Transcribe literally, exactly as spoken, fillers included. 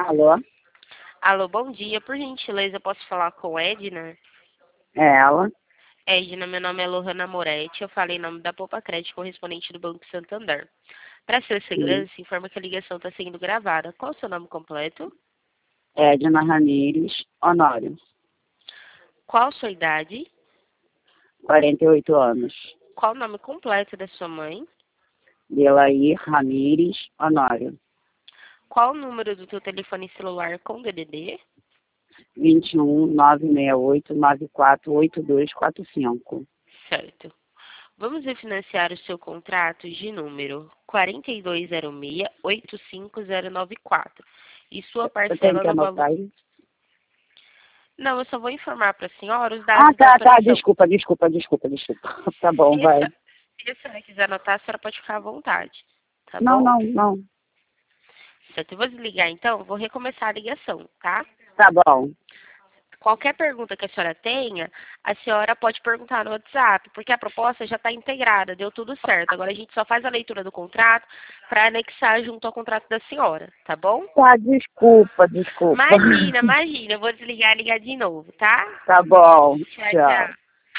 Alô? Alô, bom dia. Por gentileza, eu posso falar com Edna? É ela? Edna, meu nome é Lohana Moretti. Eu falei em nome da Poupa Crédito, correspondente do Banco Santander. Para sua Sim. segurança, informa que a ligação está sendo gravada. Qual o seu nome completo? Edna Ramires Honório, Qual a sua idade? quarenta e oito anos. Qual o nome completo da sua mãe? Delair Ramires Honório, Qual o número do teu telefone celular com D D D? vinte e um, nove seis oito, nove quatro oito dois quatro cinco. Certo. Vamos refinanciar o seu contrato de número quatro dois zero seis, oito cinco zero nove quatro. E sua Eu tenho parcela que no valor... anotar isso? Não, eu só vou informar para a senhora os Ah, dados da tá, tá, operação. desculpa, desculpa, desculpa, desculpa. Tá bom, Se a, vai. senhora- se a senhora quiser anotar, a senhora pode ficar à vontade. Tá Não, bom? não, não. Certo, eu vou desligar então, vou recomeçar a ligação, tá? Tá bom. Qualquer pergunta que a senhora tenha, a senhora pode perguntar no WhatsApp, porque a proposta já está integrada, deu tudo certo. Agora a gente só faz a leitura do contrato para anexar junto ao contrato da senhora, tá bom? Tá, desculpa, desculpa. Imagina, imagina, eu vou desligar e ligar de novo, tá? Tá bom, Tchau, tchau. tchau.